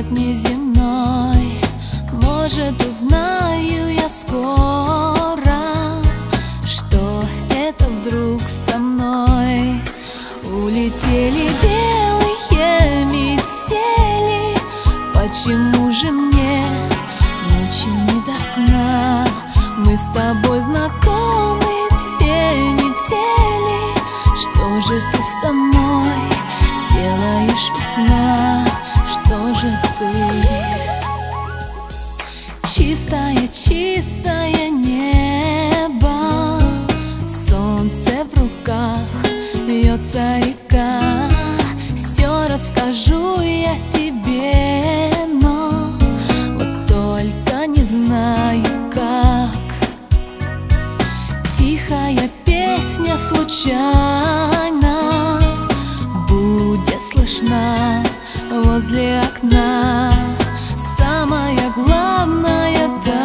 свет неземной. Может, узнаю я скоро, что это вдруг со мной. Улетели белые метели, почему же мне ночью не до сна? Мы с тобой знакомы 2 недели. Что же ты со мной делаешь, весна? Что же ты? Чистое, чистое небо, солнце в руках, льется река. Все расскажу я тебе, но вот только не знаю как. Тихая песня случайно будет слышна возле окна. Самая главная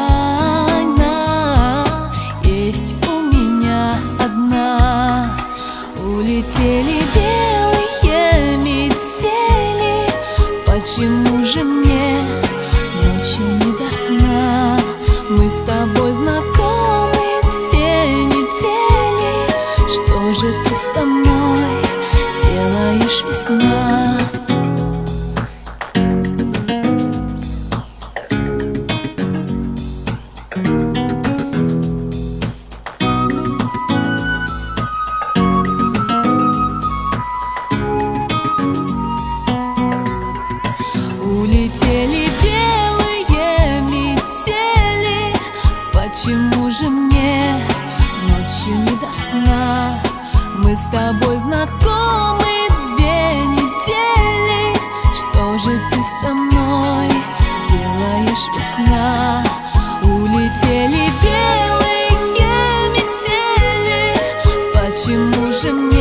тайна есть у меня одна. Улетели белые метели, почему же мне ночью не до сна? Мы с тобой знакомы 2 недели. Что же ты со мной делаешь, весна? Улетели белые метели, почему же мне ночью не до сна? Мы с тобой знакомы 2 недели. Что же ты со мной делаешь, весна? Улетели белые метели, почему же мне